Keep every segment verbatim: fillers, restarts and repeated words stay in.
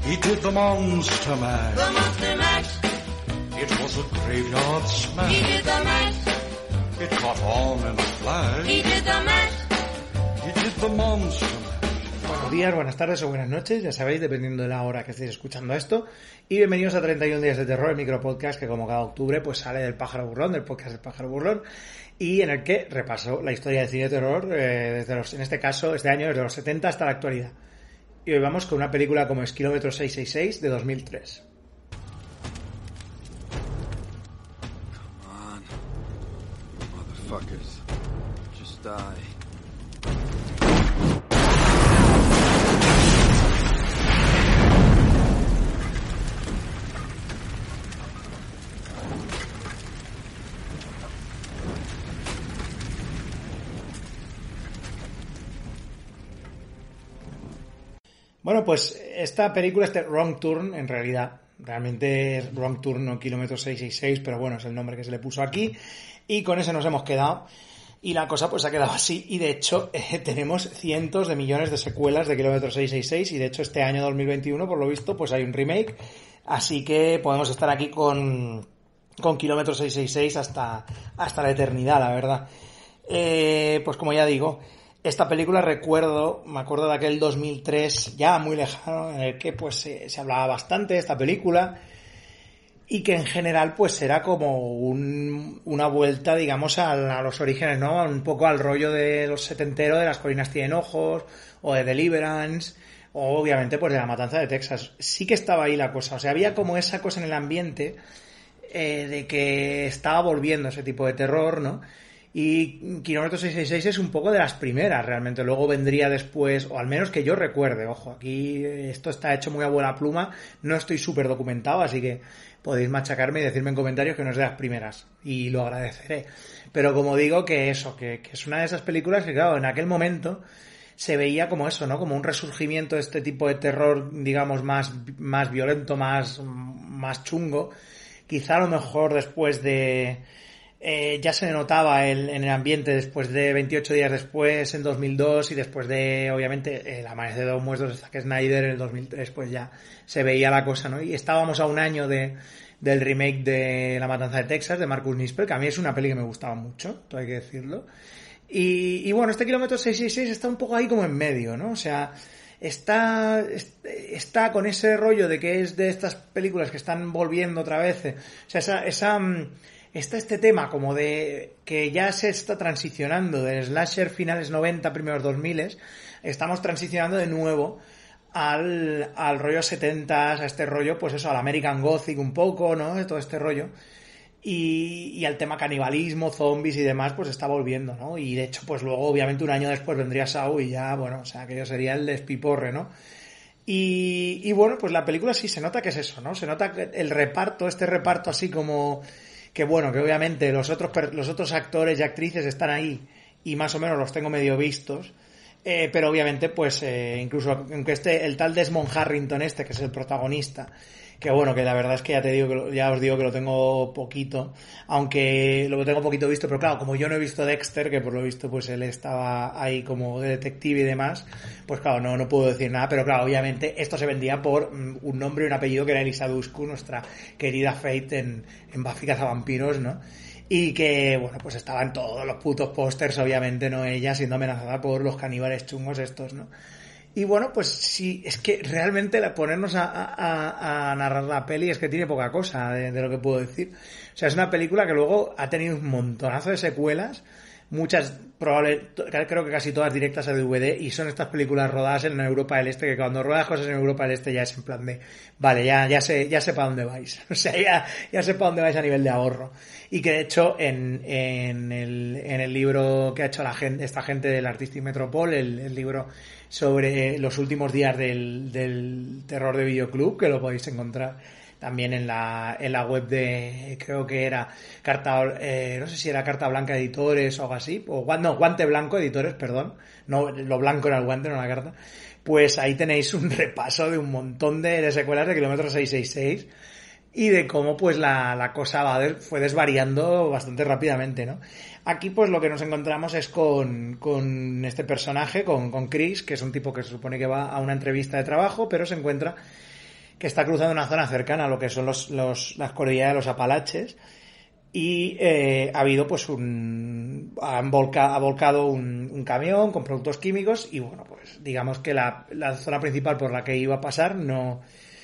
He did the Monster Mash. The Monster Mash. It was a graveyard smash. He did the mash. It caught on in a flash. He did the mash. He did the Monster Mash. Buenos días, buenas tardes o buenas noches, ya sabéis, dependiendo de la hora que estéis escuchando esto. Y bienvenidos a treinta y un días de terror, el micropodcast que como cada octubre pues sale del Pájaro Burlón, del podcast del Pájaro Burlón, y en el que repaso la historia del cine de terror, eh, desde los, en este caso, este año, desde los setenta hasta la actualidad. Y hoy vamos con una película como es Kilómetro seiscientos sesenta y seis de dos mil tres. Come on, motherfuckers, just die. Bueno, pues esta película, este Wrong Turn, en realidad, realmente es Wrong Turn, no Kilómetro seiscientos sesenta y seis, pero bueno, es el nombre que se le puso aquí, y con eso nos hemos quedado, y la cosa pues ha quedado así, y de hecho eh, tenemos cientos de millones de secuelas de Kilómetro seiscientos sesenta y seis, y de hecho este año dos mil veintiuno, por lo visto, pues hay un remake, así que podemos estar aquí con, con Kilómetro seiscientos sesenta y seis hasta, hasta la eternidad, la verdad. Eh, pues como ya digo, esta película recuerdo, me acuerdo de aquel dos mil tres ya muy lejano, en el que pues se, se hablaba bastante de esta película y que en general pues era como un, una vuelta, digamos, a, a los orígenes, ¿no? Un poco al rollo de los setenteros, de Las colinas tienen ojos, o de Deliverance, o obviamente pues de La matanza de Texas. Sí que estaba ahí la cosa, o sea, había como esa cosa en el ambiente eh, de que estaba volviendo ese tipo de terror, ¿no? Y Kilómetro seiscientos sesenta y seis es un poco de las primeras, realmente. Luego vendría después, o al menos que yo recuerde, ojo, aquí esto está hecho muy a buena pluma, no estoy súper documentado, así que podéis machacarme y decirme en comentarios que no es de las primeras, y lo agradeceré. Pero como digo, que eso, que, que es una de esas películas que, claro, en aquel momento se veía como eso, ¿no? Como un resurgimiento de este tipo de terror, digamos, más, más violento, más, más chungo. Quizá a lo mejor después de... Eh, ya se notaba el, en el ambiente después de veintiocho días después, en dos mil dos, y después de, obviamente, El amanecer de los muertos de Zack Snyder en el dos mil tres, pues ya se veía la cosa, ¿no? Y estábamos a un año de del remake de La matanza de Texas, de Marcus Nispel, que a mí es una peli que me gustaba mucho, todo hay que decirlo. Y, y bueno, este Kilómetro seiscientos sesenta y seis está un poco ahí como en medio, ¿no? O sea, está, está con ese rollo de que es de estas películas que están volviendo otra vez, o sea, esa... esa Está este tema como de que ya se está transicionando del slasher finales noventa, primeros dos mil, estamos transicionando de nuevo al, al rollo setentas, a este rollo, pues eso, al American Gothic un poco, ¿no? Todo este rollo. Y, y al tema canibalismo, zombies y demás, pues está volviendo, ¿no? Y de hecho, pues luego, obviamente, un año después vendría Saw y ya, bueno, o sea, aquello sería el despiporre, ¿no? Y, y bueno, pues la película sí se nota que es eso, ¿no? Se nota que el reparto, este reparto así como... que bueno, que obviamente los otros los otros actores y actrices están ahí y más o menos los tengo medio vistos, eh, pero obviamente pues eh, incluso aunque este el tal Desmond Harrington este que es el protagonista, que bueno, que la verdad es que ya te digo que lo, ya os digo que lo tengo poquito, aunque lo tengo poquito visto, pero claro, como yo no he visto Dexter, que por lo visto pues él estaba ahí como de detective y demás, pues claro, no, no puedo decir nada, pero claro, obviamente esto se vendía por un nombre y un apellido que era Elisa Dushku, nuestra querida Fate en, en Buffy Cazavampiros, ¿no? Y que, bueno, pues estaba en todos los putos pósters, obviamente, ¿no? Ella siendo amenazada por los caníbales chungos estos, ¿no? Y bueno, pues sí, es que realmente ponernos a, a, a narrar la peli es que tiene poca cosa de, de lo que puedo decir. O sea, es una película que luego ha tenido un montonazo de secuelas, muchas, probable, creo que casi todas directas a D V D, y son estas películas rodadas en Europa del Este, que cuando ruedas cosas en Europa del Este ya es en plan de, vale, ya, ya sé, ya sé para dónde vais. O sea, ya, ya sé para dónde vais a nivel de ahorro. Y que de hecho, en, en el, en el libro que ha hecho la gente, esta gente del Artistic Metropole, el, el libro sobre los últimos días del, del terror de Videoclub, que lo podéis encontrar también en la, en la web de, creo que era Carta, eh, no sé si era Carta Blanca Editores o algo así, o no, Guante Blanco Editores, perdón, no, lo blanco era el guante, no la carta. Pues ahí tenéis un repaso de un montón de, de secuelas de Kilómetro seiscientos sesenta y seis y de cómo pues la, la cosa va de, fue desvariando bastante rápidamente, ¿no? Aquí pues lo que nos encontramos es con, con este personaje, con, con Chris, que es un tipo que se supone que va a una entrevista de trabajo, pero se encuentra que está cruzando una zona cercana a lo que son los, los, las cordilleras de los Apalaches, y eh, ha habido pues un han volca, ha volcado un, un camión con productos químicos, y bueno, pues digamos que la, la zona principal por la que iba a pasar no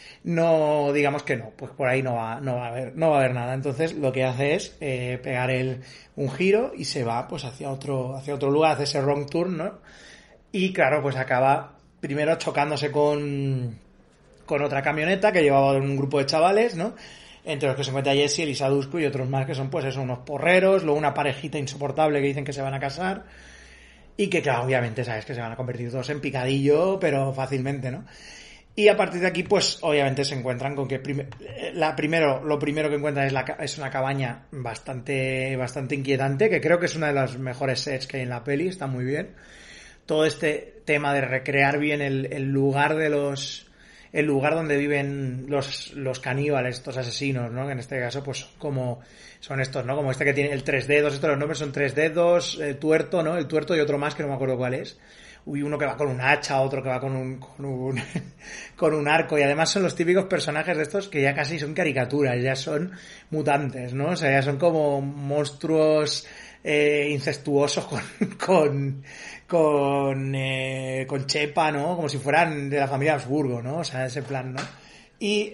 no digamos que no, pues por ahí no va no va a haber no va a haber nada. Entonces lo que hace es eh, pegar el un giro y se va pues hacia otro hacia otro lugar, hace ese wrong turn, ¿no? Y claro, pues acaba primero chocándose con con otra camioneta que llevaba un grupo de chavales, ¿no? Entre los que se encuentra Jesse, Elisa Dushku y otros más que son pues eso, unos porreros, luego una parejita insoportable que dicen que se van a casar y que claro, obviamente sabes que se van a convertir todos en picadillo, pero fácilmente, ¿no? Y a partir de aquí pues obviamente se encuentran con que prim- la primero lo primero que encuentran es, la, es una cabaña bastante bastante inquietante, que creo que es una de las mejores sets que hay en la peli, está muy bien. Todo este tema de recrear bien el, el lugar de los el lugar donde viven los, los caníbales, estos asesinos, ¿no? Que en este caso, pues, como son estos, ¿no? Como este que tiene el tres dedos, estos los nombres son tres dedos, eh, tuerto, ¿no? El tuerto y otro más que no me acuerdo cuál es. Uy, uno que va con un hacha, otro que va con un, con un, con un arco, y además son los típicos personajes de estos que ya casi son caricaturas, ya son mutantes, ¿no? O sea, ya son como monstruos, eh, incestuosos con, con, con, eh, con chepa, ¿no? Como si fueran de la familia Habsburgo, ¿no? O sea, ese plan, ¿no? Y,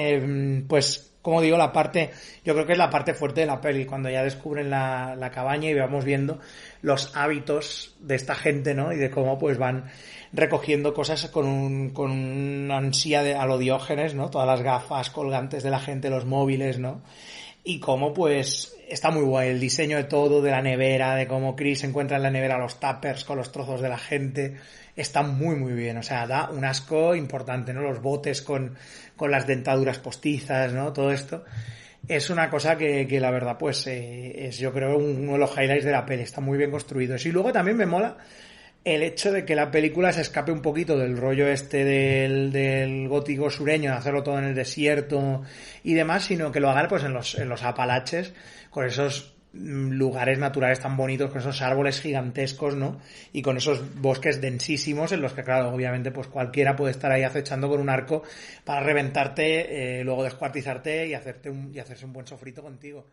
eh, pues, como digo, la parte, yo creo que es la parte fuerte de la peli, cuando ya descubren la, la cabaña y vamos viendo los hábitos de esta gente, ¿no? Y de cómo, pues, van recogiendo cosas con un, con una ansia de, a lo Diógenes, ¿no? Todas las gafas colgantes de la gente, los móviles, ¿no? Y cómo, pues, está muy guay el diseño de todo, de la nevera, de cómo Chris encuentra en la nevera los tuppers con los trozos de la gente. Está muy, muy bien. O sea, da un asco importante, ¿no? Los botes con, con las dentaduras postizas, ¿no? Todo esto. Es una cosa que, que la verdad, pues, eh, es yo creo uno de los highlights de la peli. Está muy bien construido. Y luego también me mola el hecho de que la película se escape un poquito del rollo este del, del gótico sureño, de hacerlo todo en el desierto y demás, sino que lo hagan pues en los, en los Apalaches, con esos lugares naturales tan bonitos, con esos árboles gigantescos, ¿no? Y con esos bosques densísimos en los que, claro, obviamente, pues cualquiera puede estar ahí acechando con un arco para reventarte, eh, luego descuartizarte y hacerte un, y hacerse un buen sofrito contigo.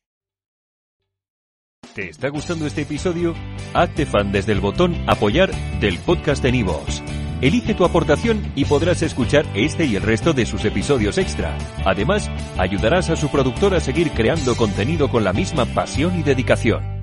¿Te está gustando este episodio? Hazte fan desde el botón Apoyar del podcast de Nivos. Elige tu aportación y podrás escuchar este y el resto de sus episodios extra. Además, ayudarás a su productor a seguir creando contenido con la misma pasión y dedicación.